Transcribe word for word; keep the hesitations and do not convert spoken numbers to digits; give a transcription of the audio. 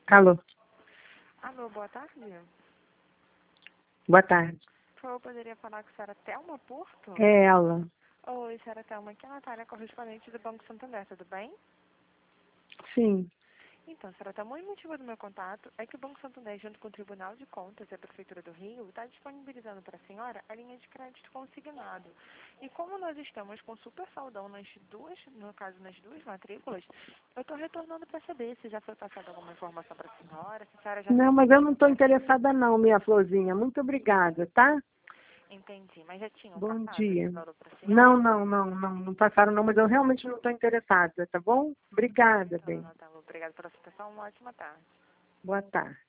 Alô, Alô, boa tarde. boa tarde. Por favor, poderia falar com a senhora Thelma Porto? É ela. Oi, senhora Thelma, aqui é a Natália, correspondente do Banco Santander, tudo bem? Sim. Então, senhora Thelma, o motivo do meu contato é que o Banco Santander, junto com o Tribunal de Contas e a Prefeitura do Rio, está disponibilizando para a senhora a linha de crédito consignado. E como nós estamos com super saldão nas duas, no caso nas duas matrículas, eu estou retornando para saber se já foi passada alguma informação para a senhora, se a senhora já Não, fez mas esse eu não estou cadastro. interessada não, minha florzinha. Muito obrigada, tá? Entendi, mas já tinham Bom passado esse dia. valor para a Não, senhora? não, não, não, não passaram não, mas eu realmente não estou interessada, tá bom? Obrigada, Então, bem. Natália, obrigada pela sua atenção, uma ótima tarde. Boa tarde.